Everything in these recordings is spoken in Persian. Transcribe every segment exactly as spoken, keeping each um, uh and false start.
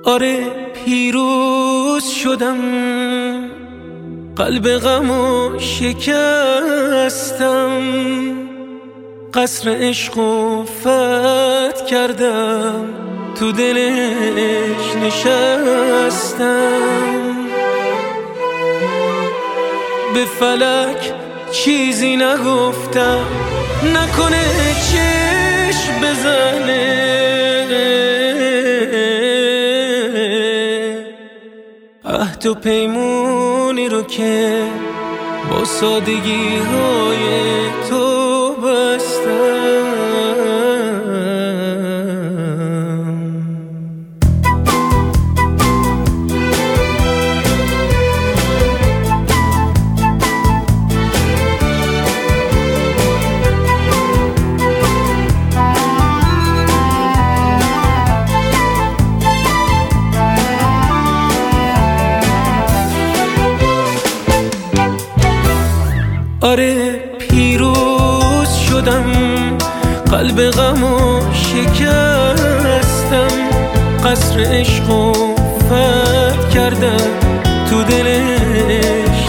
آره پیروز شدم، قلب غمو شکستم، قصر عشقو فتح کردم، تو دلش نشستم. به فلک چیزی نگفتم، نکنه چشم بزنه، عهد و پیمونی رو که با سادگی های تو بستم. آره پیروز شدم، قلب غمو شکستم، قصر عشقو فتح کردم، تو دلش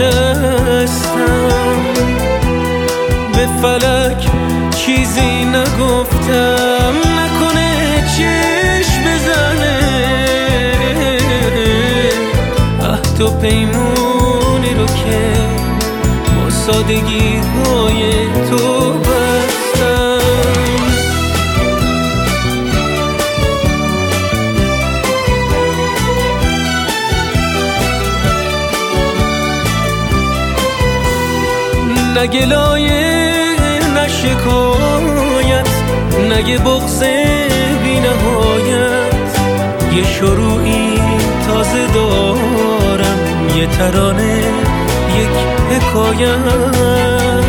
نشستم. به فلک چیزی نگفتم، نکنه چشم بزنه، عهد و پیمونی رو که سادگی های تو بستم. نگه لایه نشکایت، نگه بغض بی نهایت، یه شروعی تازه دارم، یه ترانه یک حکایت،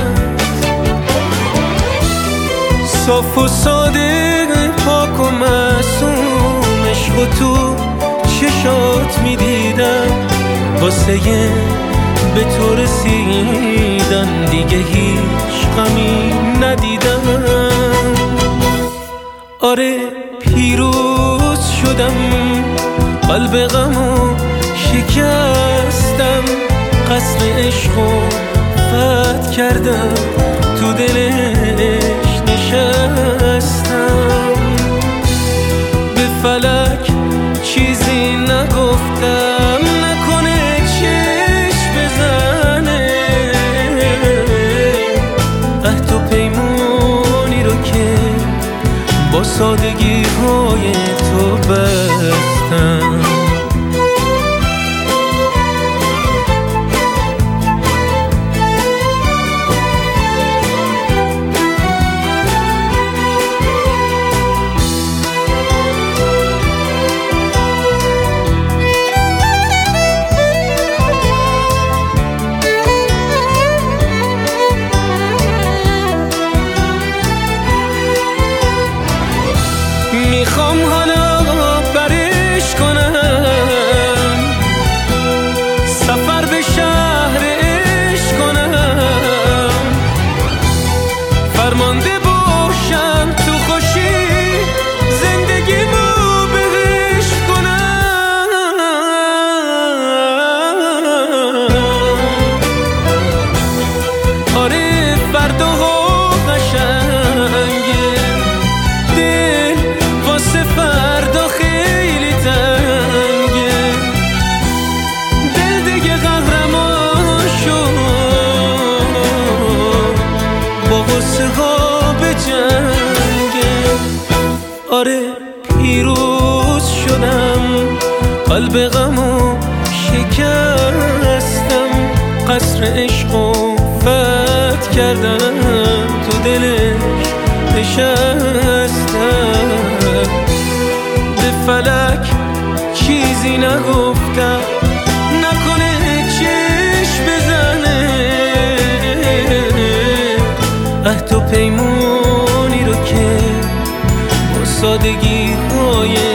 صاف و ساده پاک و معصوم، عشق و تو چشات میدیدم، واسه به تو رسیدن دیگه هیچ غمی ندیدم. آره پیروز شدم، قلب غمو شکستم، قصر عشقو فتح کردم، تو دلش نشستم. به فلک چیزی نگفتم، نکنه چشم بزنه، عهد و پیمونی رو که با سادگی های تو بستم. میخوام حالا برش کنم، سفر به شهرش کنم، فرمانده باشم تو خوشی، زندگیمو بهش کنم. آره فرداها قشنگه، فردا خیلی تنگه، دل دیگه قهرمان شد، با غصه ها به جنگه. آره پیروز شدم، قلب غمو شکستم، قصر عشقو فتح کردم، تو دلش نشستم. به فلک چیزی نگفتم، نکنه چشم بزنه، عهد و پیمونی رو که با سادگی های